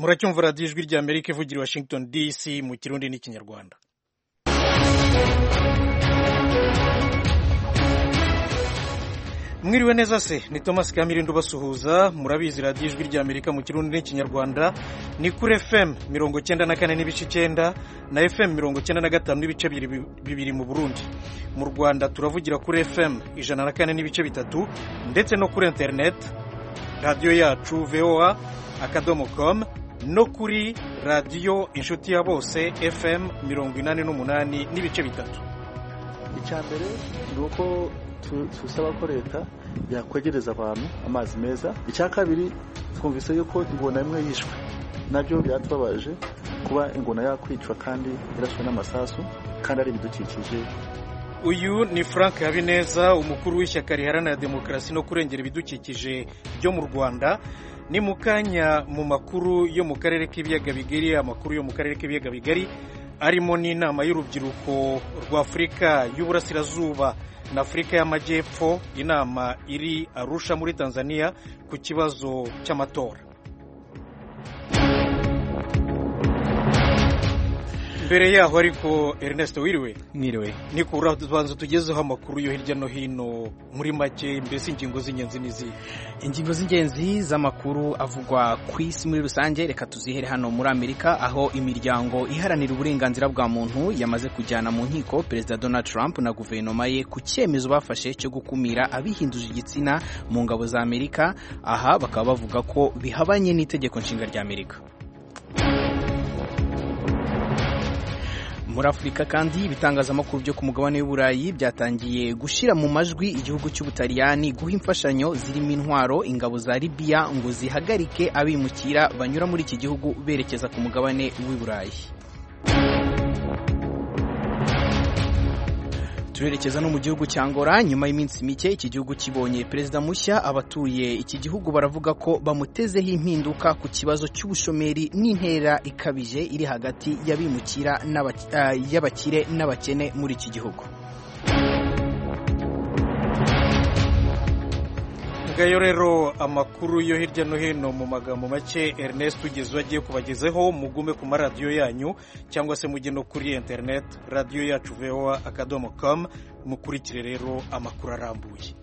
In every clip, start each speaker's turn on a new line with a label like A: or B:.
A: muracyumva radiyo ijwi rya Amerika ivugira i Washington DC mu Kirundi n'Ikinyarwanda. Mwiriwe neza se, ni Thomas Kamirindo basuhuza. Murabizi radiyo ijwi rya Amerika mu Kirundi n'Ikinyarwanda ni kuri FM 94 n'ibice 9 na FM 95 n'ibice bibiri mu Burundi. Mu Rwanda turavugira kuri FM 104 n'ibice 3 ndetse no kuri internet radiyo yacu voa.com no kuri radiyo inshuti ya bose FM 88 n'ibice 3.
B: Icyambere nuko tusaba ko leta yakwegereza abantu amazi meza. Icya kabiri twumvise yuko ingona imwe yishwe, nabyo byatubabaje kuba ingona yakwicwa kandi irashwe n'amasasu kandi ari bidukikije.
A: Uyu ni Frank Habineza, umukuru w'ishyaka riharanira demokarasi no kurengera ibidukikije byo mu Rwanda. Ni mukanya mu makuru yo mu karere k'ibiyaga bigari, amakuru yo mu karere k'ibiyaga bigari arimo n'inama y'urubyiruko rwa Afurika y'Uburasirazuba na Afurika y'Amajyepfo, inama iri Arusha muri Tanzania ku kibazo cy'amatora. Mbere yaho ariko Ernest wiriwe?
C: Mwiriwe.
A: Ni kura tubanza tugezeho amakuru yo hirya no hino muri make, mbese ingingo z'ingenzi nizi.
C: Ingingo z'ingenzi z'amakuru avugwa ku isi muri rusange, reka tuzihere hano muri Amerika, aho imiryango iharanira uburenganzira bwa muntu yamaze kujyana mu nkiko Perezida Donald Trump na guverinoma ye ku cyemezo bafashe cyo gukumira abihinduje igitsina mu ngabo za Amerika. Aha bakaba bavuga ko bihabanye n'itegeko nshinga rya Amerika. Muri Afurika kandi ibitangazamakuru byo ku mugabane w'Uburayi byatangiye gushira mu majwi igihugu cy'Ubutaliyani guha imfashanyo zirimo intwaro ingabo za Libya ngo zihagarike abimukira banyura muri iki gihugu berekeza ku mugabane w'Uburayi. Turerekeza no mu gihugu cya Angola. Nyuma y'iminsi mike iki gihugu kibonye perezida mushya, abatuye iki gihugu baravuga ko bamutezeho impinduka ku kibazo cy'ubushomeri n'intera ikabije iri hagati y'abimukira y'abakire n'abakene muri iki gihugu.
A: Ngayo rero amakuru yo hirya no hino mu magambo make Ernest ugeze agiye kubagezeho. Mugume ku maradiyo yanyu cyangwa se mujye no kuri internet radiyo yacu voa.com mukurikire rero amakuru arambuye.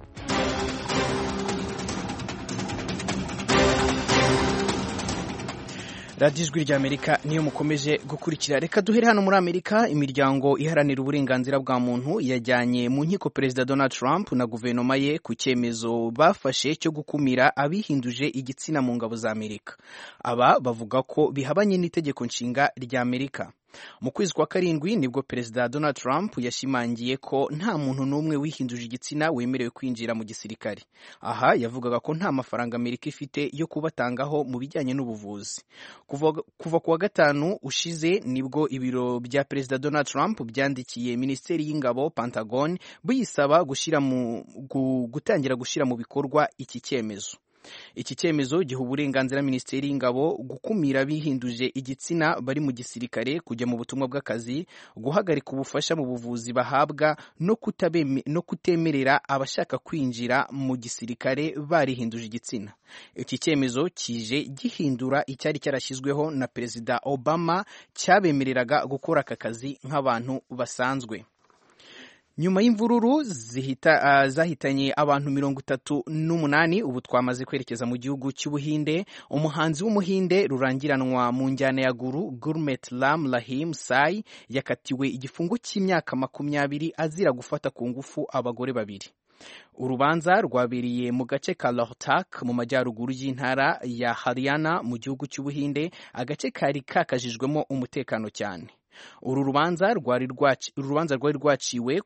C: Radiyo ijwi rya Amerika niyo mukomeje gukurikira. Reka duhere hano muri Amerika. Imiryango iharanira uburenganzira bwa muntu yajyanye mu nkiko Perezida Donald Trump na guverinoma ye ku cyemezo bafashe cyo gukumira abihinduje igitsina mu ngabo za Amerika. Aba bavuga ko bihabanye n'itegeko nshinga rya Amerika. Mu kwezi kwa karindwi nibwo Perezida Donald Trump yashimangiye ko nta muntu n'umwe wihinduje igitsina wemerewe kwinjira mu gisirikare. Aha yavugaga ko nta mafaranga Amerika ifite yo kubatangaho mu bijyanye n'ubuvuzi. Kuva ku wa gatanu ushize nibwo ibiro bya Perezida Donald Trump byandikiye Minisiteri y'Ingabo Pentagon buyisaba gutangira gushyira mu bikorwa iki cyemezo. Iki cyemezo giha uburenganzira Minisiteri y'Ingabo gukumira abihinduje igitsina bari mu gisirikare kujya mu butumwa bw'akazi, guhagarika ubufasha mu buvuzi bahabwa no kutemerera abashaka kwinjira mu gisirikare barihinduje igitsina. Iki cyemezo kije gihindura icyari cyarashyizweho na Perezida Obama cyabemereraga gukora aka kazi nk'abantu basanzwe. Nyuma y'imvururu zahitanye abantu 38, ubu twamaze kwerekeza mu gihugu cy'Ubuhinde. Umuhanzi w'Umuhinde rurangiranwa mu njyana ya Gurmeet Ram Rahim Sai yakatiwe igifungo cy'imyaka 20 azira gufata ku ngufu abagore babiri. Urubanza rwabereye mu gace ka Rohtak mu majyaruguru y'intara ya Haryana mu gihugu cy'Ubuhinde, agace kari kakajijwemo umutekano cyane. Uru rubanza rwari rwaciwe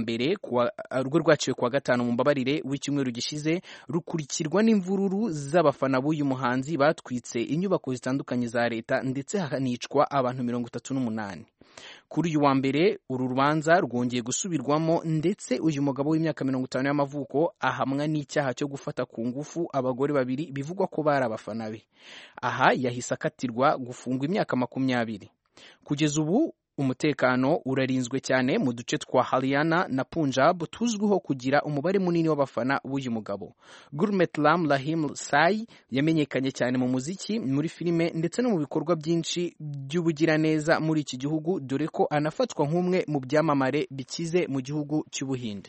C: kuwa gatanu mu mbabarire w'icyumweru gishize, rukurikirwa n'imvururu z'abafana b'uyu muhanzi batwitse inyubako zitandukanye za leta ndetse hanicwa abantu 38. Kuri uyu wa mbere uru rubanza rwongeye gusubirwamo ndetse uyu mugabo w'imyaka 50 y'amavuko ahamwa n'icyaha cyo gufata ku ngufu abagore babiri bivugwa ko bari abafana be. Aha yahise akatirwa gufungwa imyaka 20. Kugeza ubu umutekano urarinzwe cyane mu duce twa Haryana na Punjab tuzwiho kugira umubare munini w'abafana b'uyu mugabo. Gurmeet Ram Rahim Sai yamenyekanye cyane mu muziki, muri filime ndetse no mu bikorwa byinshi by'ubugiraneza muri iki gihugu, dore ko anafatwa nk'umwe mu byamamare bikize mu gihugu cy'Ubuhinde.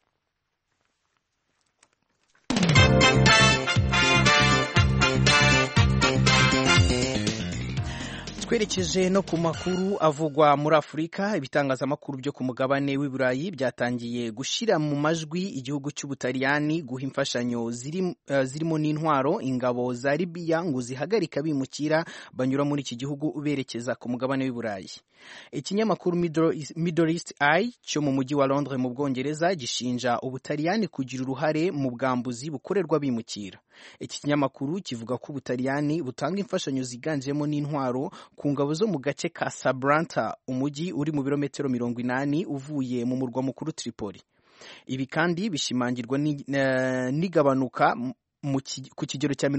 C: Twerekeje no ku makuru avugwa muri Afurika. Ibitangazamakuru byo ku mugabane w'i Burayi byatangiye gushyira mu majwi igihugu cy'Ubutaliyani guha imfashanyo zirimo n'intwaro ingabo za Libya ngo zihagarika bimukira banyura muri iki gihugu berekeza ku mugabane w'i Burayi. Ikinyamakuru Middle East Eye cyo mu mujyi wa Londres mu Bwongereza gishinja Ubutaliyani kugira uruhare mu bwambuzi bukorerwa bimukira. Iki kinyamakuru kivuga ko Ubutaliyani butanga imfashanyo ziganjemo n'intwaro ku ngabo zo mu gace ka Sabrata, umujyi uri mu birometero 80 uvuye mu murwa mukuru Tripoli. Ibi kandi bishimangirwa n'igabanuka ku kigero cya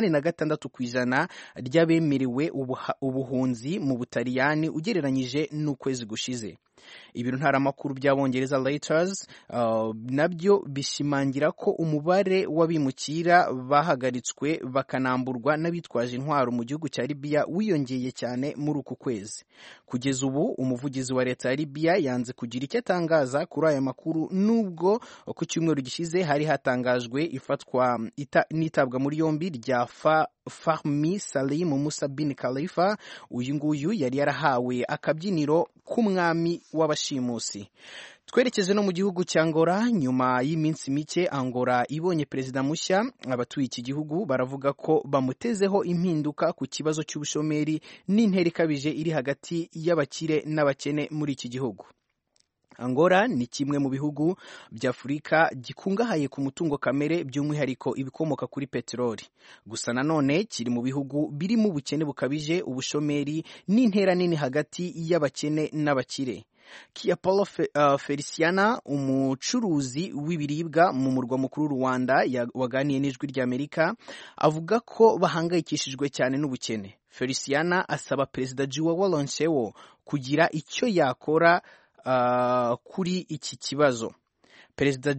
C: 86% ry'abemerewe ubuhunzi mu Butaliyani ugereranyije n'ukwezi gushize. Ibiro ntaramakuru by'Abongereza Reuters nabyo bishimangira ko umubare w'abimukira bahagaritswe bakanamburwa n'abitwaje intwaro mu gihugu cya Libya wiyongeye cyane muri uku kwezi. Kugeza ubu umuvugizi wa leta ya Libya yanze kugira icyo atangaza kuri aya makuru, nubwo ku cyumweru gishize hari hatangajwe ifatwa n'itabwa muri yombi rya Fahmi Salim Musa bin Khalifa. Uyu nguyu yari yarahawe akabyiniro k'umwami w'abashimusi. Twerekeje no mu gihugu cya Angola. Nyuma y'iminsi mike Angola ibonye perezida mushya, abatuye iki gihugu baravuga ko bamutezeho impinduka ku kibazo cy'ubushomeri n'intera ikabije iri hagati y'abakire n'abakene muri iki gihugu. Angola ni kimwe mu bihugu bya Afurika gikungahaye ku mutungo kamere, by'umwihariko ibikomoka kuri peteroli. Gusa nanone kiri mu bihugu birimo ubukene bukabije, ubushomeri n'intera nini hagati y'abakene n'abakire. Kia Paulo Feliciana, umucuruzi w'ibiribwa mu murwa mukuru Rwanda, waganiye n'ijwi ry'Amerika, avuga ko bahangayikishijwe cyane n'ubukene. Feliciana asaba Perezida Joao Lourenço kugira icyo yakora kuri iki kibazo. Perezida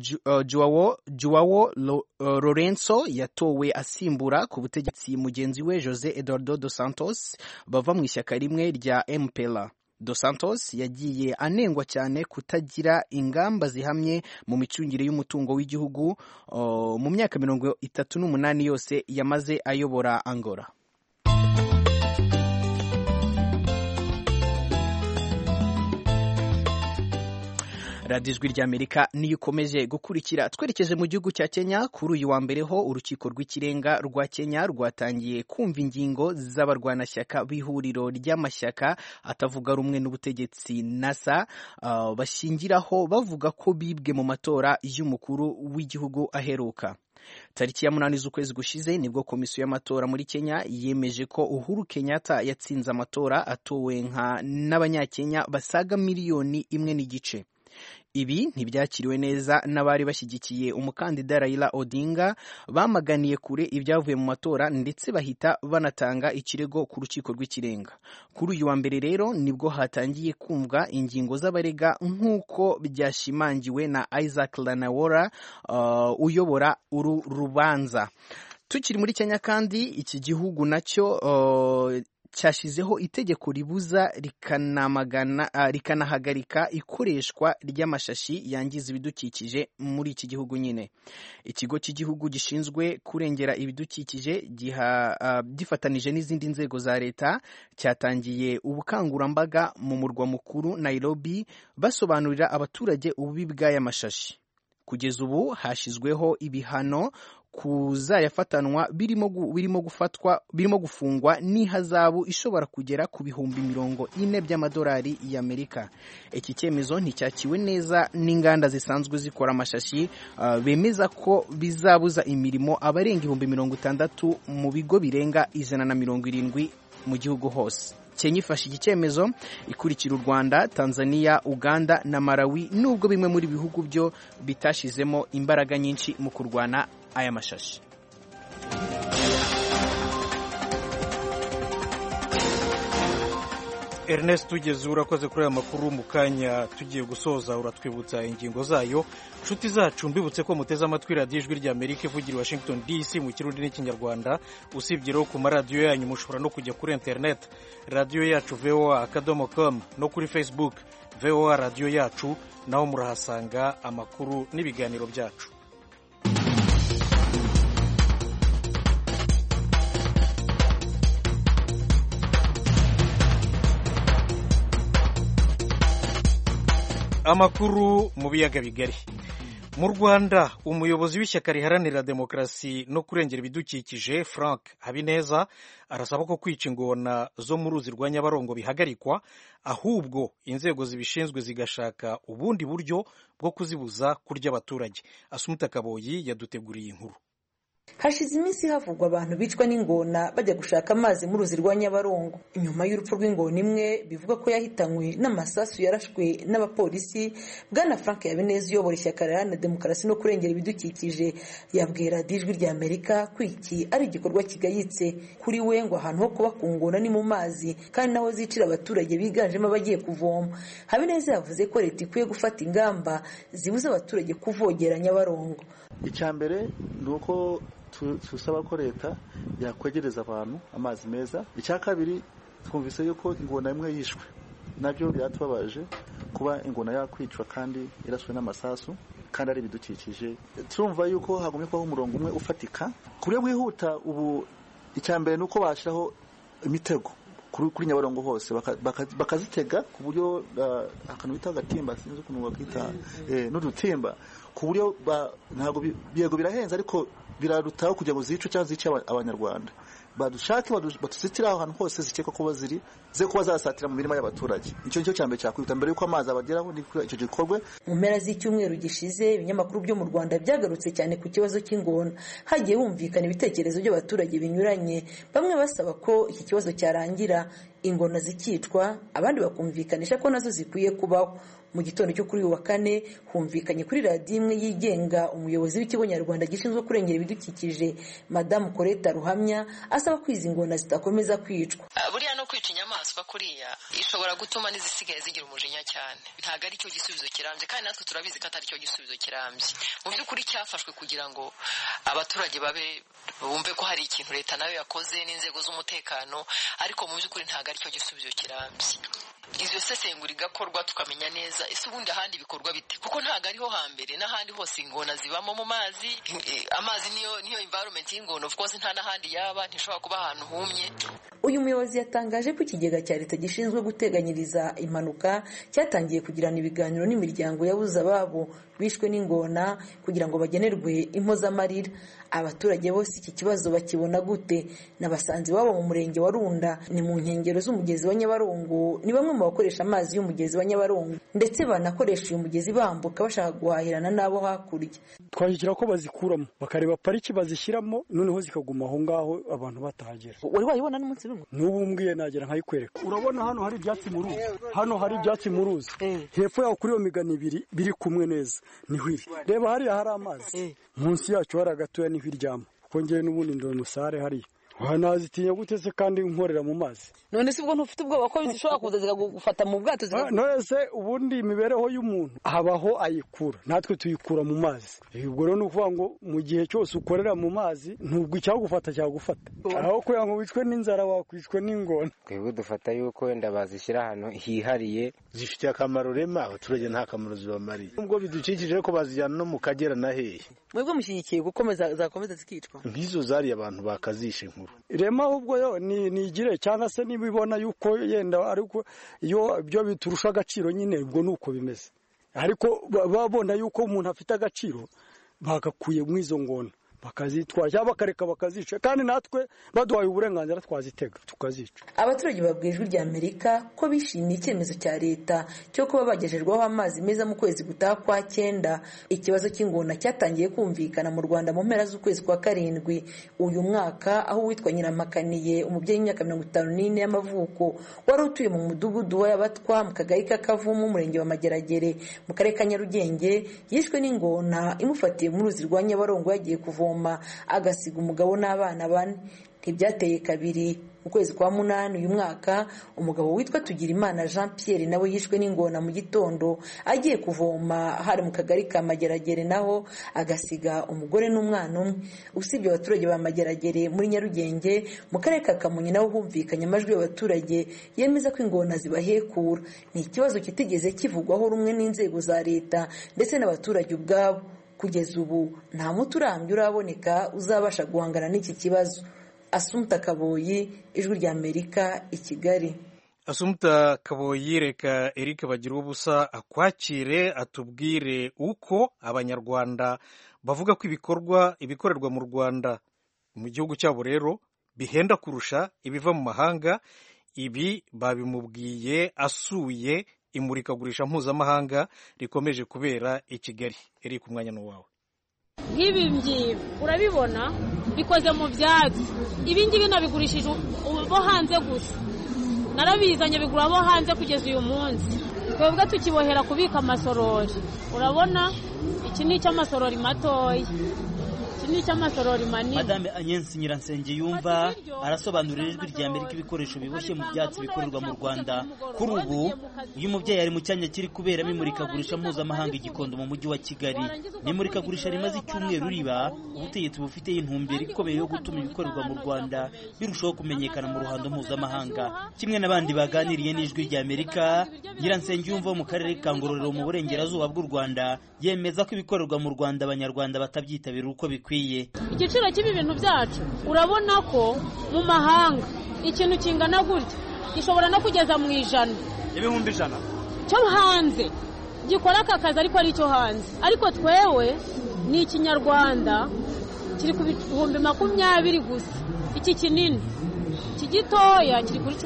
C: Joao Lourenço yatowe asimbura ku butegetsi mugenzi we José Eduardo dos Santos bava mu ishyaka rimwe rya MPLA. Dos Santos yagiye anengwa cyane kutagira ingamba zihamye mu micungire y'umutungo w'igihugu mu myaka 38 yose yamaze ayobora Angola. Radio Ijwi ry'Amerika niyo ukomeje gukurikira. Twerekeje mu gihugu cya Kenya. Kuri uyu wa mbere ho urukiko rw'ikirenga rwa Kenya rwatangiye kumva ingingo z'abarwanashyaka b'ihuriro ry'amashyaka atavuga rumwe n'ubutegetsi NASA bashingiraho bavuga ko bibwe mu matora y'umukuru w'igihugu aheruka. Tariki ya 8 z'ukwezi gushize nibwo komisiyo y'amatora muri Kenya yemeje ko Uhuru Kenyatta yatsinze amatora atowe n'abanyakenya basaga 1.5 miliyoni. Ibi ntibyakiriwe neza n'abari bashyigikiye umukandida Raila Odinga, bamaganiye kure ibyavuye mu matora ndetse bahita banatanga ikirego ku rukiko rw'ikirenga. Kuri uyu wa mbere rero nibwo hatangiye kumvwa ingingo z'abarega nk'uko byashimangiwe na Isaac Lanawora uyobora uru rubanza. Tukiri muri Kenya kandi, iki gihugu nacyo cyashyizeho itegeko ribuza rikanahagarika ikoreshwa ry'amashashi yangiza ibidukikije muri iki gihugu nyine. Ikigo cy'igihugu gishinzwe kurengera ibidukikije gifatanije n'izindi nzego za leta cyatangiye ubukangurambaga mu murwa mukuru Nairobi basobanurira abaturage ububi bw'aya mashashi. Kugeza ubu hashyizweho ibihano kuzayafatanwa birimo gufungwa n'ihazabu ishobora kugera ku bihumbi 40 by'amadolari y'Amerika. Iki cyemezo nticyakiwe neza n'inganda zisanzwe zikora amashashi, bemeza ko bizabuza imirimo abarenga 60,000 mu bigo birenga 170 mu gihugu hose. Kenya ifashe iki cyemezo ikurikira u Rwanda, Tanzania, Uganda na Malawi, nubwo bimwe muri bihugu byo bitashizemo imbaraga nyinshi mu kurwana aya mashashi.
A: Ernest tugeze urakoze kuri aya makuru. Mu kanya tugiye gusoza uratwibutsa ingingo zayo. Nshuti zacu mbibutse ko muteze amatwi radiyo ijwi ry'Amerika ivugira Washington DC mu Kirundi n'Ikinyarwanda. Usibye rero ku maradiyo yanyu mushobora no kujya kuri internet radiyo yacu voa.com no kuri Facebook VOA radiyo yacu, naho murahasanga amakuru n'ibiganiro byacu. Amakuru mu biyaga bigari. Mu Rwanda umuyobozi w'ishyaka riharanira demokarasi no kurengera ibidukikije Frank Habineza arasaba ko kwica ingona zo mu ruzi rwa Nyabarongo bihagarikwa, ahubwo inzego zibishinzwe zigashaka ubundi buryo bwo kuzibuza kurya abaturage. Asumuta Kaboyi yaduteguriye inkuru.
D: Hashize iminsi havugwa abantu bicwa n'ingona bajya gushaka amazi mu ruzi rwa Nyabarongo. Inyuma y'urupfu rw'ingona imwe bivuga ko yahitanywe n'amasasu yarashwe n'abapolisi, Bwana Frank Habineza uyobora ishyaka riharanira demokarasi no kurengera ibidukikije yabwiye radiyo ijwi ry'Amerika ko iki ari igikorwa kigayitse. Kuri we ngo ahantu ho kuba ku ngona ni mu mazi, kandi naho zicira abaturage biganjemo abagiye kuvoma. Habineza yavuze ko leta ikwiye gufata ingamba zibuza abaturage kuvogera Nyabarongo.
B: Icyambere ni uko tusaba ko leta yakwegereza abantu amazi meza. Icya kabiri twumvise yuko ingona imwe yishwe, nabyo byatubabaje kuba ingona yakwicwa kandi iraswe n'amasasu kandi ari bidukikije. Turumva yuko hagumye kubaho umurongo umwe ufatika kuri wihuta. Ubu icyambere nuko bashiraho imitego kuri Nyabarongo hose bakazitega ku buryo akantu bita gatimba, sinzi ukuntu bakita n'udutimba, ku buryo ntabwo biego birahenze ariko birarutaho kugira ngo zice cyangwa zice abanyarwanda. Badushake batuzitira ahantu hose zikeka kuba ziri ze kuba zasatira mu mirima y'abaturage. Icyo nicyo cyambere cyakwita mbere yuko amazi abageraho icyo gikorwe.
D: Mu mpera z'icyumweru gishize ibinyamakuru byo mu Rwanda byagarutse cyane ku kibazo cy'ingona. Hagiye humvikana ibitekerezo by'abaturage binyuranye, bamwe basaba ko iki kibazo cyarangira ingona zikicwa, abandi bakumvikanisha ko nazo zikwiye kubaho. Mu gitondo cyo kuri uyu wa kane humvikanye kuri radiyo imwe yigenga umuyobozi w'ikigo nyarwanda gishinzwe kurengera ibidukikije Madamu Colette Ruhamya asaba ko izi ngona zitakomeza kwicwa.
E: Buriya no kwica inyamaswa kuriya ishobora gutuma n'izisigaye zigira umujinya cyane. Ntabwo ari cyo gisubizo kirambye, kandi natwe turabizi ko atari cyo gisubizo kirambye. Mu by'ukuri cyafashwe kugira ngo abaturage bumve ko hari ikintu leta nayo yakoze n'inzego z'umutekano, ariko mu by'ukuri ntabwo ari cyo gisubizo kirambye. Izo sesengura igakorwa tukamenya neza ese ubundi ahandi bikorwa bite, kuko ntabwo ariho hambere, n'ahandi hose ingona zibamo mu mazi. Amazi niyo environment y'ingona, of course nta n'ahandi yaba, ntishobora kuba ahantu humye.
D: Uyu muyobozi yatangaje ko ikigega cya leta gishinzwe guteganyiriza impanuka cyatangiye kugirana ibiganiro n'imiryango yabuze ababo bishwe n'ingona kugira ngo bagenerwe impozamarira. Abaturage bose iki kibazo bakibona gute? Nabasanze wabo mu murenge wa Runda, ni mu nkengero z'umugezi wa Nyabarongo, ni bamwe mu bakoresha amazi y'umugezi wa Nyabarongo, ndetse banakoresha uyu mugezi bambuka bashaka guhahirana n'abo hakurya.
F: Twashyikira ko bazikuramo bakareba pariki bazishyiramo, noneho zikaguma aho ngaho abantu batahagera.
D: Wari wayibona n'umunsi rumwe?
F: N'ubu mbwiye nagera nkayikwereka. Urabona hano hari ibyatsi mu ruzi, hano hari ibyatsi mu ruzi, hepfo yaho kuri iyo migani ibiri biri kumwe neza niho iri. Reba hariya hari amazi, munsi yacu hari agatoya niho iryama, kuko ngewe n'ubundi ndi umusare hariya. Wanazitinya gute se kandi nkorera mu mazi?
D: None se ubwo ntufite ubwoba ko zishobora kuza zikagufata mu bwato
F: none se ubundi imibereho y'umuntu habaho ayikura, natwe tuyikura mu mazi. Ubwo rero ni ukuvuga ngo mu gihe cyose ukorera mu mazi ntubwo icyagufata cyagufata, aho kugira ngo wicwe n'inzara wakwicwe n'ingona.
G: Twebwe dufata yuko wenda bazishyira ahantu hihariye,
H: zifitiye akamaro rema abaturage, nta kamaro zibamariye. Ubwo bidukikije ko bazijyana no mu Kagera na hehe.
D: Mwebwe mushyigikiye gukomeza zakomeza zikicwa?
H: Nk'izo zari abantu bakazishe nkuru
F: rema, ahubwo yo ni igire cyangwa se nibibona yuko yenda ariko iyo byo biturusha agaciro nyine, ubwo nuko bimeze. Ariko babona yuko umuntu afite agaciro bagakuye mu izo ngona bakazitwara cyangwa bakareka bakazica, kandi natwe baduhaye uburenganzira twazitega tukazica.
D: Abaturage babwiye Ijwi ry'Amerika ko bishimiye icyemezo cya leta cyo kuba bagejerwaho amazi meza mu kwezi gutaha kwa 9. Ikibazo cy'ingona cyatangiye kumvikana mu Rwanda mu mpera z'ukwezi kwa 7 uyu mwaka, aho witwa Nyiramakaniye, umubyeyi w'imyaka 54 y'amavuko, wari utuye mu mudugudu wa Yabatwa mu kagari ka Kavumu, umurenge wa Mageragere, mu karere ka Nyarugenge, yishwe n'ingona imufatiye mu ruzi rwa Nyabarongo yagiye kuvoma, agasiga umugabo n'abana 4. Ntibyateye kabiri mu kwezi kwa munani uyu mwaka umugabo witwa Tugirimana Jean Pierre nawe yishwe n'ingona mu gitondo agiye kuvoma hari mu kagari ka Mageragere naho agasiga umugore n'umwana umwe. Usibye abaturage ba Mageragere muri Nyarugenge mu karere ka Kamonyi naho humvikanye amajwi y'abaturage yemeza ko ingona zibahekura. Ni ikibazo kitigeze kivugwaho rumwe n'inzego za leta ndetse n'abaturage ubwabo. Kugeza ubu nta muti urambye uraboneka uzabasha guhangana n'iki kibazo. Assumpta Kaboyi, Ijwi ry'Amerika, i Kigali.
A: Assumpta Kaboyi, reka Eric bagira ubusa akwakire atubwire uko abanyarwanda bavuga ko ibikorerwa mu Rwanda mu gihugu cyabo rero bihenda kurusha ibiva mu mahanga. Ibi babimubwiye asuye imurikagurisha mpuzamahanga rikomeje kubera i Kigali. Eric, umwanya ni wawe.
I: Nk'ibi ngibi urabibona bikoze mu byatsi. Ibi ngibi nabigurishije bo hanze gusa, narabizanye bigura bo hanze kugeza uyu munsi. Twebwe tukibohera kubika amasorori. Urabona iki ni icy'amasorori matoya, iki ni icy'amasorori manini.
J: Madame Agnes Nyiransengiyumva arasobanurira Ijwi ry'Amerika ibikoresho biboshye mu byatsi bikorerwa mu Rwanda. Kuri ubu uyu mubyeyi ari mu cyanya kiri kuberamo imurikagurisha mpuzamahanga i Gikondo mu mujyi wa Kigali. Ni imurikagurisha rimaze icyumweru riba, ubutegetsi bufite intumbero ikomeye yo gutuma ibikorerwa mu Rwanda birushaho kumenyekana mu ruhando mpuzamahanga. Kimwe n'abandi baganiriye n'Ijwi ry'Amerika, Nyiransengiyumva wo mu karere ka Ngororero mu burengerazuba bw'u Rwanda yemeza ko ibikorerwa mu Rwanda abanyarwanda batabyitabira uko bikwiye.
I: Igiciro cy'ibi bintu byacu urabona ko mu mahanga ikintu kingana gutya gishobora no kugeza mu 100,
J: ibihumbi 100
I: cyo hanze gikora aka kazi, ariko ari cyo hanze. Ariko twewe ni ikinyarwanda kiri ku bihumbi 20 gusa. Iki kinini iki gitoya kiri kuri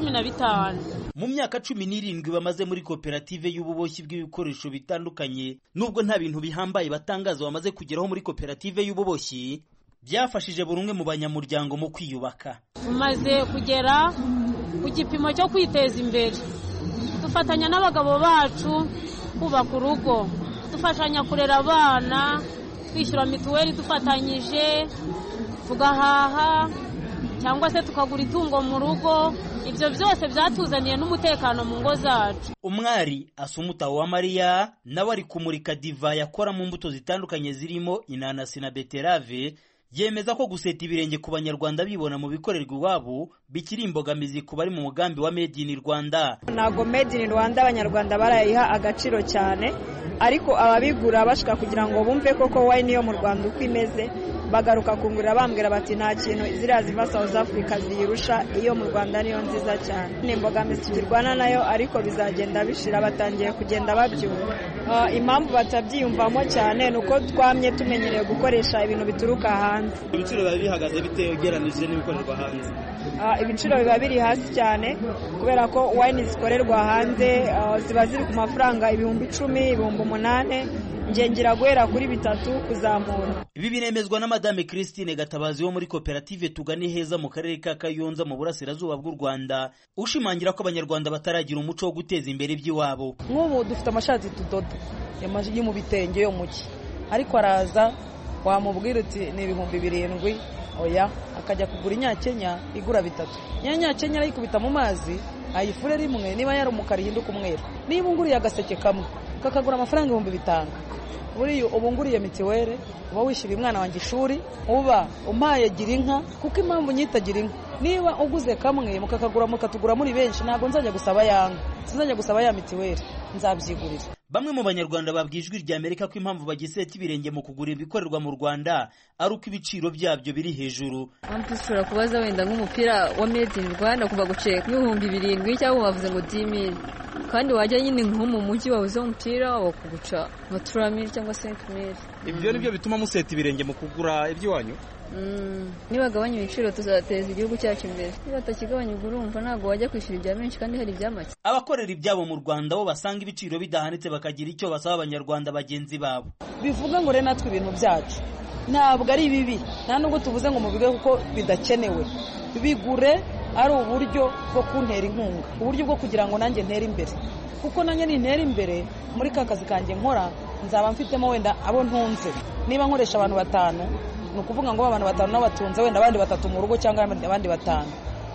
I: 15.
J: Mu myaka 17 bamaze muri koperative y'ububoshyi bw'ibikoresho bitandukanye, nubwo nta bintu bihambaye batangaza bamaze kugeraho muri koperative y'ububoshyi, byafashije buri umwe mu banyamuryango mu kwiyubaka.
I: Tumaze kugera ku gipimo cyo kwiteza imbere, dufatanya n'abagabo bacu kubaka urugo, dufashanya kurera abana, twishyura mituweli dufatanyije, tugahaha cyangwa se tukagura itungo mu rugo. Ibyo byose byatuzaniye n'umutekano mu ngo zacu.
J: Umwari Asumuta wa Mariya nawe ari kumurika diva yakora mu mbuto zitandukanye zirimo inanasi na beterave. Yemeza ko guseta ibirenge ku banyarwanda bibona mu bikorerwa iwabo bikiri imbogamizi ku bari mu mugambi wa Made in Rwanda.
K: Nago Made in Rwanda abanyarwanda barayiha agaciro cyane, ariko ababigura bashaka kugira ngo bumve koko wine yo mu Rwanda uko imeze, bagaruka kungurira bambwira bati nta kintu ziriya ziva South Africa ziyirusha, iyo mu Rwanda niyo nziza cyane. Ni imbogamizi tukirwana nayo, ariko bizagenda bishira, batangiye kugenda babyumva. Impamvu batabyiyumvamo cyane nuko twamye tumenyereye gukoresha ibintu bituruka hanze.
J: Ibiciro biba bihagaze bite ugereranije n'ibikorerwa hanze?
K: Ibiciro biba biri hasi cyane kubera ko wine zikorerwa hanze ziba ziri ku mafaranga 10,000, 8,000, ngengera guhera kuri 3 kuzamura.
J: Ibi binemezwa na Madame Christine Gatabazi wo muri koperative Tugane Heza mu karere ka Kayonza mu burasirazuba bw'u Rwanda, ushimangira ko abanyarwanda bataragira umuco wo guteza imbere iby'iwabo.
L: Nk'ubu dufite amashati tudoda yo mu bitenge yo muki, ariko araza wamubwira uti ni 7,000, oya akajya kugura inyakenya igura 3. Nyakenya arayikubita mu mazi ayifure rimwe, niba yari umukara ihinduka umweru. Niba unguriye agaseke kamwe kakagura amafaranga 5,000, buriya ubu nguriye mitiwere, uba wishyura umwana wanjye ishuri, uba umpaye gira inka, kuko impamvu nyitagira inka, niba uguze kamwe mukakagura mukatugura muri benshi, ntabwo nzajya gusaba yanga, sinzajya gusaba ya mitiwere, nzabyigurira.
J: Bamwe mu banyarwanda babwiye Ijwi ry'Amerika ko impamvu bagiseta ibirenge mu kugura ibikorerwa mu Rwanda ari uko ibiciro byabyo biri hejuru.
M: Ushobora kubaza wenda nk'umupira wa Made in Rwanda kuva guceka 7,000 cyangwa bavuze ngo 10,000, kandi wajya nyine nko mu mujyi wabuze umupira wakuguca nka 3,000 cyangwa 5,000.
J: Ibyo nibyo bituma museta ibirenge mu kugura iby'iwanyu?
M: Nibagabanya ibiciro tuzateza igihugu cyacu imbere. Niba atakigabanya ubwo urumva ntabwo wajya kwishyura ibya menshi kandi hari ibyamake.
J: Abakorera ibyabo mu Rwanda bo basanga ibiciro bidahanitse bakagira icyo basaba abanyarwanda bagenzi babo.
L: Bivuga ngo rero natwe ibintu byacu ntabwo ari bibi, nta nubwo tuvuze ngo mubige kuko bidakenewe. Bigure ari uburyo bwo kuntera inkunga, uburyo bwo kugira ngo nanjye ntere imbere, kuko nanjye nintera imbere muri ka kazi kanjye nkora nzaba mfitemo wenda abo ntunze. Niba nkoresha abantu 5, ni ukuvuga ngo abantu 5 n'abatunze wenda abandi 3 mu rugo cyangwa abandi 5.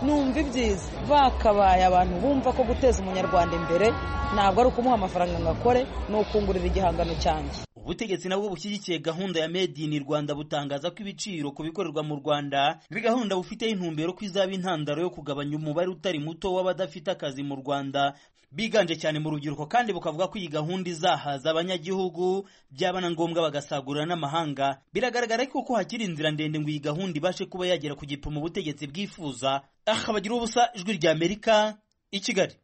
L: numva ibyiza bakabaye abantu bumva ko guteza umunyarwanda imbere ntabwo ari ukumuha amafaranga ngo akore, ni ukungurira igihangano cyanjye.
J: Ubutegetsi nabwo bushyigikiye gahunda ya Made in Rwanda butangaza ko ibiciro ku bikorerwa mu Rwanda ari gahunda bufite intumbero ko izaba intandaro yo kugabanya umubare utari muto w'abadafite akazi mu Rwanda biganje cyane mu rubyiruko, kandi bukavuga ko iyi gahunda izahaza abanyagihugu byaba na ngombwa bagasagurira n'amahanga. Biragaragara ko hakiri inzira ndende ngo iyi gahunda ibashe kuba yagera ku gipimo ubutegetsi bwifuza. Bagira ubusa, Ijwi rya Amerika, i Kigali.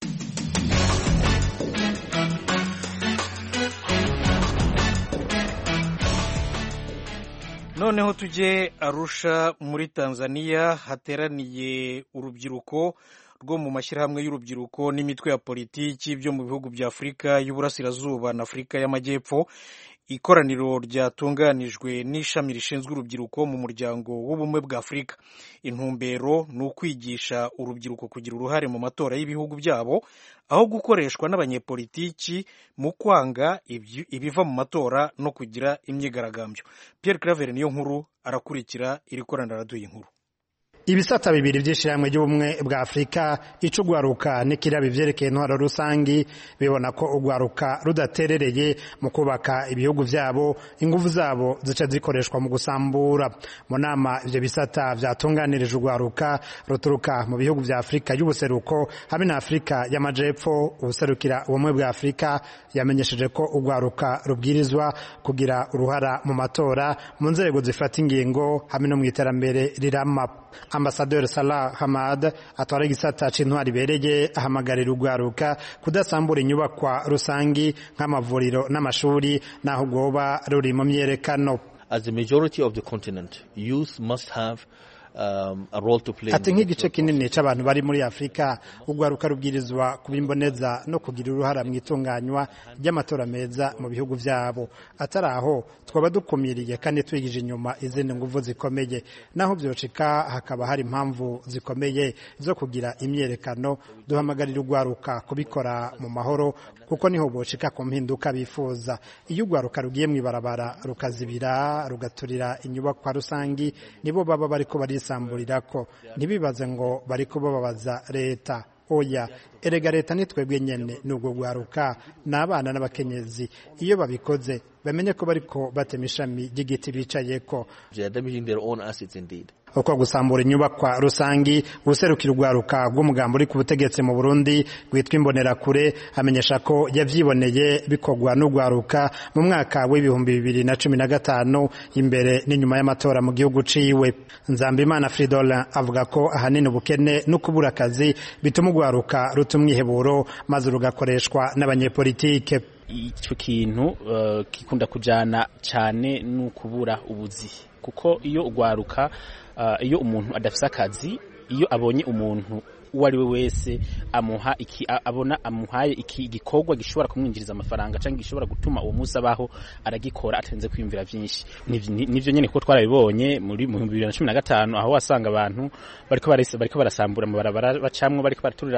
A: Noneho tujye Arusha muri Tanzania, hateraniye urubyiruko rwo mu mashyirahamwe y'urubyiruko n'imitwe ya politiki byo mu bihugu bya Afurika y'Uburasirazuba na Afurika y'Amajyepfo. Ikoraniro ryatunganijwe n'ishami rishinzwe urubyiruko mu muryango w'ubumwe bwa Afurika. Intumbero ni ukwigisha urubyiruko kugira uruhare mu matora y'ibihugu byabo, aho gukoreshwa n'abanyepolitiki mu kwanga ibiva mu matora no kugira imyigaragambyo. Pierre Claver niyo nkuru arakurikira iri koraniro, araduye inkuru.
N: Ibisata bibiri by'ishyirahamwe ry'ubumwe bwa Afurika, ico ugwaruka n'ikirabi vyerekeye intwaro rusangi, bibona ko ugwaruka rudaterereye mu kubaka ibihugu vyabo, ingufu zabo zica zikoreshwa mu gusambura. Mu nama ivyo bisata vyatunganirije ugwaruka ruturuka mu bihugu vya Afurika y'ubuseruko hamwe na Afurika y'Amajepfo, ubuserukira ubumwe bwa Afurika yamenyesheje ko ugwaruka rubwirizwa kugira uruhara mu matora, mu nzego zifata ingingo hamwe no mu iterambere rirama. Ambasaderi Salah Hamad atwara igisata c'intwari bereye ahamagarira ugwaruka kudasambura inyubakwa rusangi nk'amavuriro n'amashuri naho gwoba ruri mu myerekano.
O: As the majority of the continent, youth must have a role to play.
N: Ati nk'igice kinini c'abantu bari muri Afrika, ugwaruka rubwirizwa kubimboneza no kugira uruhara mu itunganywa ry'amatora meza mu bihugu vyabo. Ataraho twaba dukumiriye kandi twigije inyuma izindi nguvu zikomeye, naho byoshika hakaba hari impamvu zikomeye zo kugira imyerekano. Duhamagarira ugwaruka kubikora mu mahoro, kuko niho boshika ku mpinduka bifuza. Iyo ugwaruka rugiye mwibarabara rukazibira rugaturira inyubakwa rusangi, nibo baba bariko barisamburirako. Ntibibaze ngo bariko bababaza leta. Oya, erega leta ni twebwe nyene, n'ubwo gwaruka n'abana n'abakenyezi. Iyo babikoze bamenye ko bariko batema ishami ry'igiti bicayeko.
O: They are damaging their own assets indeed.
N: Uko gusambura inyubakwa rusangi, userukira ugwaruka bw'umugambo uri ku butegetsi mu Burundi gwitwa Imbonerakure amenyesha ko yavyiboneye bikogwa n'ugwaruka mu mwaka w'2015 imbere n'inyuma y'amatora mu gihugu ciwe. Nzambimana Fridola avuga ko ahanini ubukene no kubura akazi bituma ugwaruka rutumwiheburo maze rugakoreshwa n'abanyepolitike.
P: Ico kintu kikunda kujana cyane n'ukubura ubuzi, kuko iyo ugwaruka iyo umuntu adafise akazi, iyo abonye umuntu uwo ari we wese amuha amuhaye igikorwa gishobora kumwinjiriza amafaranga cyangwa gishobora gutuma uwo munsi abaho, aragikora atenze kwiyumvira byinshi. Nivyo nyene ko twarabibonye muri 2015 aho wasanga abantu bariko barasambura amabarabara bacamwe, bariko baraturira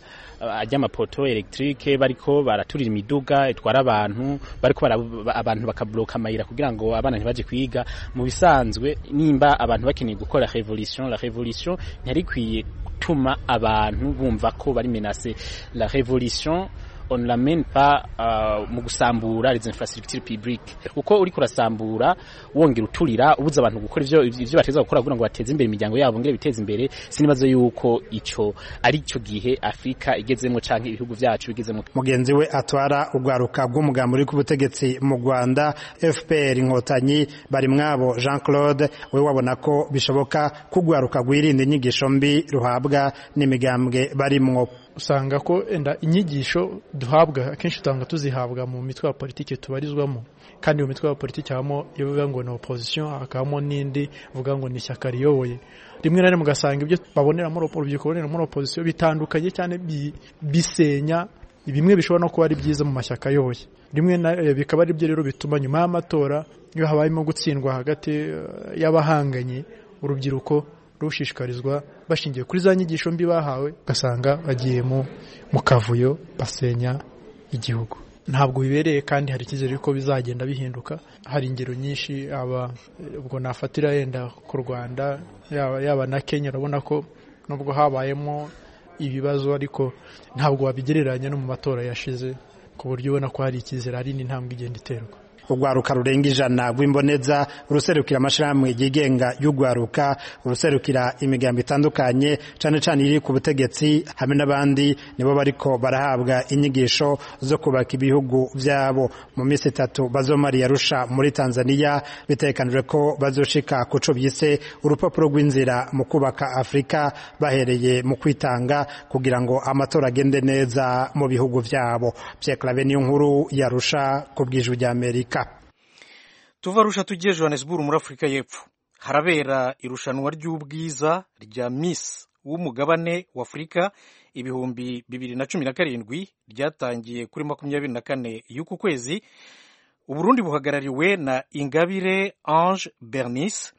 P: amapoto electrique, bariko baraturira imiduga itwara abantu, bariko abantu bakabloka amayira kugira ngo abana ntibaje kwiga. Mu bisanzwe nimba abantu bakeneye gukora la révolution ntari kwiye gutuma abantu bumva ko bari menace. La révolution on ne l'amène pas mu gusambura les infrastructures publiques, kuko uri kurasambura wongera uturira ubuza abantu gukora ivyo bateza gukora kugira ngo bateze imbere imiryango yabo ngire biteze imbere. Sinibazo yuko ico ari cyo gihe Afrika igezemo canke ibihugu vyacu bigezemo.
N: Mugenzi we atwara ugwaruka bw'umugambo uri ku butegetsi mu Rwanda FPR Inkotanyi bari mwabo Jean Claude we wabona ko bishoboka kugwaruka gwirinde inyigisho mbi ruhabwa n'imigambwe barimwo.
Q: Usanga ko enda inyigisho duhabwa akenshi utanga tuzihabwa mu mitwe ya politike tubarizwamo, kandi mu mitwe ya politike habamo ivuga ngo ni opposition, hakabamo n'indi vuga ngo ni ishyaka riyoboye. Rimwe na rimwe ugasanga ibyo babonera muri urubyiruko babonera muri opposition bitandukanye cyane, bisenya bimwe bishobora no kuba ari byiza mu mashyaka yoye. Rimwe bikaba ari byo rero bituma nyuma y'amatora iyo habayemo gutsindwa hagati y'abahanganye, urubyiruko rushishikarizwa bashingiye kuri za nyigisho mbi bahawe, gasanga bagiye mu kavuyo basenya igihugu. Ntabwo bibereye, kandi hari ikizere ko bizagenda bihinduka. Hari ingero nyinshi, ubwo nafatira yenda ku Rwanda yaba na Kenya, urabona ko nubwo habayemo ibibazo ariko ntabwo wabigereranya no mu matora yashize ku buryo ubona ko hari icyizere, hari n'intambwe igenda iterwa.
N: urwaruka rurenga 100 rw'imboneza uruserukira amashirahamwe yigenga y'urwaruka uruserukira imigambi itandukanye cane cane iri ku butegetsi hamwe n'abandi nibo bariko barahabwa inyigisho zo kubaka ibihugu vyabo. Mu minsi 3 bazomari yarusha muri Tanzania bitekanijwe ko bazoshika kuco byise urupapuro rw'inzira mu kubaka Afrika bahereye mu kwitanga kugira ngo amatora agende neza mu bihugu vyabo. Pierre Claver nkuru yarusha ku bw'ijwi rya Amerika.
A: Tuvarusha tugiye Johannesburg muri Afrika y'Epfo. Harabera irushanwa ry'ubwiza rya Miss w'umugabane wa Afrika ibihumbi 2017 ryatangiye kuri 24 y'uku kwezi. Uburundi buhagarariwe na Ingabire Ange Bernice.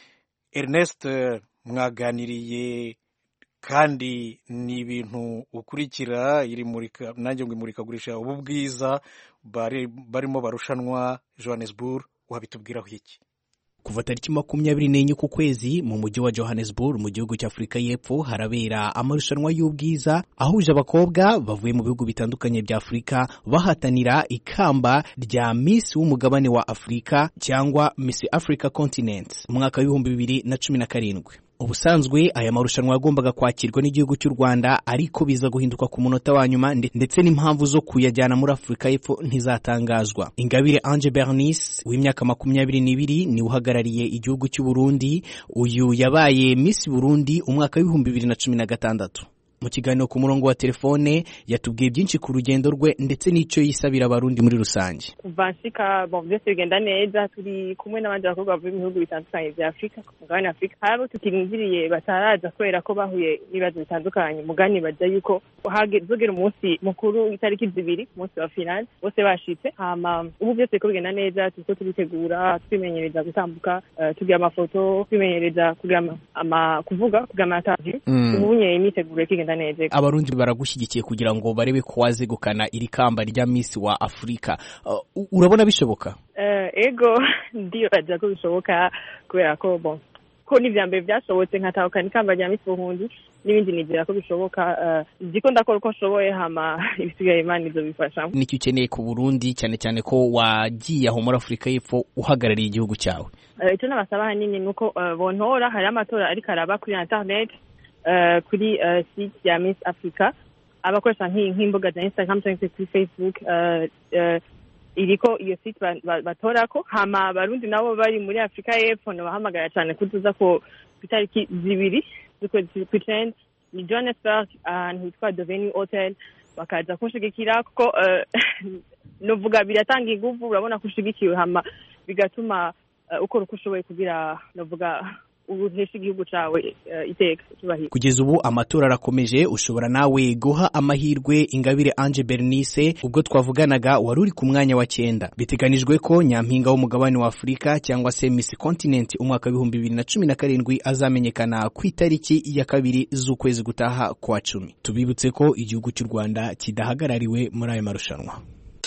A: Ernest mwaganiriye kandi ni ibintu ukurikira iri murika nanjye ngo imurikagurisha ubu bwiza barimo barushanwa Johannesburg, wabitubwiraho iki?
C: Kuva tariki 24 ku kwezi mu mujyi wa Johannesburg mu gihugu cya Afrika y'Epfo harabera amarushanwa y'ubwiza ahuje abakobwa bavuye mu bihugu bitandukanye bya Afrika bahatanira ikamba rya Miss w'umugabane wa Afrika cyangwa Miss Africa Continent mu mwaka wa 2017. Ubusanzwe aya marushanwa yagombaga kwakirwa n'igihugu cy'u Rwanda ariko biza guhinduka ku munota wa nyuma ndetse n'impamvu zo kuyajyana muri Afrika y'Epfo ntizatangazwa. Ingabire Ange Bernice w'imyaka 22 ni uhagarariye igihugu cy'u Burundi. Uyu yabaye Miss Burundi umwaka wa 2016. Mu kiganiro ku murongo wa telefone yatubwiye byinshi ku rugendo rwe ndetse n'icyo yisabira abarundi muri rusange.
K: Kuvansika byose bigenda neza, turi kumwe n'abandi bakobwa bavuye mu bihugu bitandukanye bya Afrika, mugabane Afrika. Harabo tutirindiriye bataraza kubera ko bahuye n'ibibazo bitandukanye. Mugani bajya yuko hagezogera umunsi mukuru itariki 2 umunsi wa finale bose bashitse. Hama ubu byose ko bigenda neza, tuko tubitegura, twimenyereza gutambuka, tugira amafoto, twimenyereza kugira kuvuga, kugira interview. Ubunye imiteguro kigenda neza.
C: Abarundi baragushyigikiye kugira ngo barebe ko wazegukana iri kamba rya Miss wa Afrika. Urabona bishoboka?
K: Ego ndio aje ko bishoboka kubera ko ko n'ivyambere byashobotse nkatahukana ikamba rya Miss Burundi n'ibindi nigira ko bishoboka. Ndiko ndakora ko nshoboye hama ibisigaye Imana izo bifasha.
C: Niki ukeneye ku Burundi cyane cyane ko wagiye aho muri Afrika y'Epfo uhagarariye igihugu cyawe?
K: Icyo nabasaba hanini nuko bontora hari amatora ariko araba kuri internet kuri site ya Miss Africa, abakoresha nk'imbuga za Instagram cyangwa kuri Facebook iriko iyo site batorako. Hama abarundi nabo bari muri Afrika y'Epfo nabahamagara cyane kutuza ko itariki 2 z'ukwezi ni Johannesburg hitwa The Venue Hotel, bakaza kunshigikira kuko novuga biratanga ingufu, urabona kushigikiwe hama bigatuma ukora uko ushoboye kugira novuga ubuhesha igihugu cawe iteka kibahira.
C: Kugeza ubu amatora arakomeje, ushobora nawe guha amahirwe Ingabire Ange Bernice. Ubwo twavuganaga wari uri ku mwanya wa 9. Biteganijwe ko nyampinga w'umugabane wa Afrika cyangwa se Miss Continent umwaka wa 2017 azamenyekana ku itariki ya 2 z'ukwezi gutaha kwa 10. Tubibutse ko igihugu cy'u Rwanda kidahagarariwe muri aya marushanwa.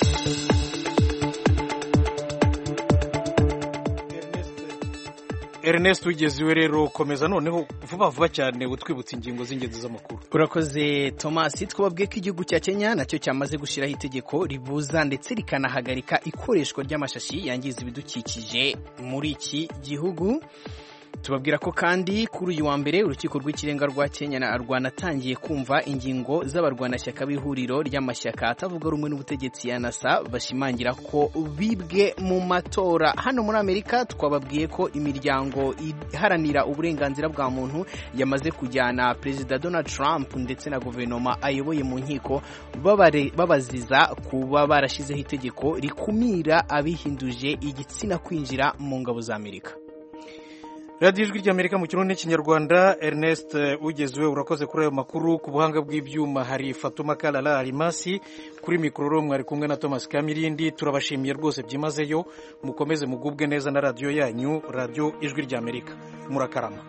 A: Ernest ugeziwe rero komeza noneho vuba cyane utwibutsa ingingo z'ingenzi z'amakuru.
C: Urakoze Thomas. Twababwiye ko igihugu cya Kenya nacyo cyamaze gushiraho itegeko ribuza ndetse rikanahagarika ikoreshwa ry'amashashi yangiza ibidukikije muri iki gihugu. Tubabwira ko kandi kuri uyu wa mbere urukiko rw'ikirenga rwa Kenya rwanatangiye kumva ingingo z'abarwanashyaka b'ihuriro ry'amashyaka atavuga rumwe n'ubutegetsi ya NASA bashimangira ko bibwe mu matora. Hano muri Amerika twababwiye ko imiryango iharanira uburenganzira bwa muntu yamaze kujyana Perezida Donald Trump ndetse na guverinoma ayoboye mu nkiko babaziza kuba barashizeho itegeko rikumira abihinduje igitsina kwinjira mu ngabo za Amerika.
A: Radio Ijwi ry'Amerika mu Kirundi n'Ikinyarwanda. Ernest ugezwe urakoze kuri ayo makuru. Ku buhanga bw'ibyuma hari Fatuma Kalala Alimasi, kuri mikoro mwari kumwe na Thomas Kamirindi. Turabashimiye rwose byimazeyo, mukomeze mugubwe neza na radio yanyu, Radio Ijwi ry'Amerika. Murakarama.